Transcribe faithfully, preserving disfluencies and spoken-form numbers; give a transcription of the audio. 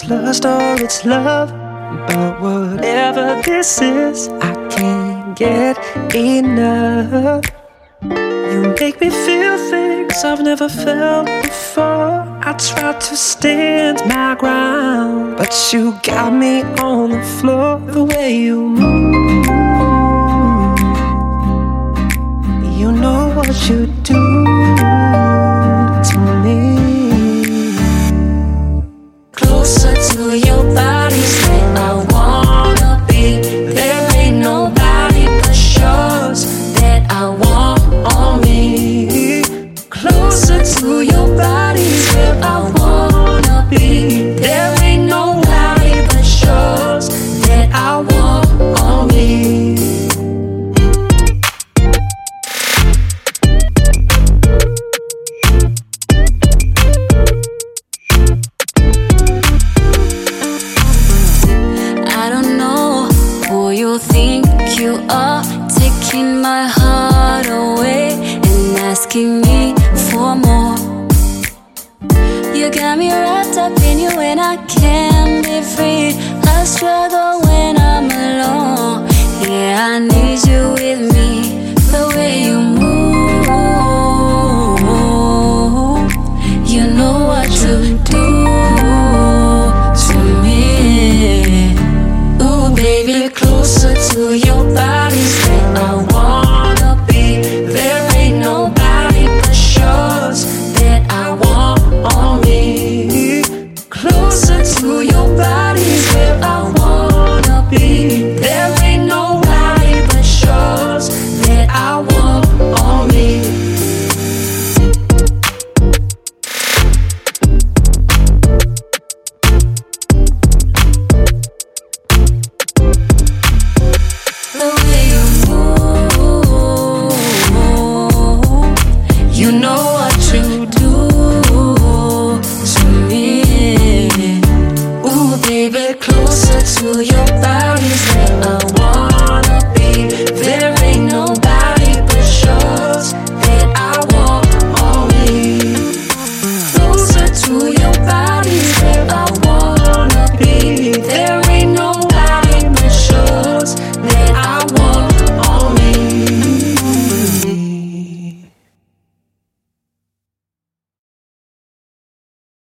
it's lust or it's love, but whatever this is, I can't get enough. You make me feel things I've never felt before. I try to stand my ground, but you got me on the floor. The way you move, you know what you do to me. Closer to your body's where I wanna be. There ain't nobody but yours that I want on me. Closer to your body's where I wanna be. There ain't nobody but yours that I want on me. I don't know who you think you are, taking my heart away and asking me for more. You got me wrapped up in you and I can't be free. I struggle when I'm alone. Yeah, I need you with me. The way you move, you know what you do to me. Ooh, baby, closer to your body's where I wanna be. There ain't nobody but yours that I want on me. Closer to your body's where I wanna be. There ain't nobody but yours that I want on me. The way you move, you know what you do to me. Ooh, baby, closer to you.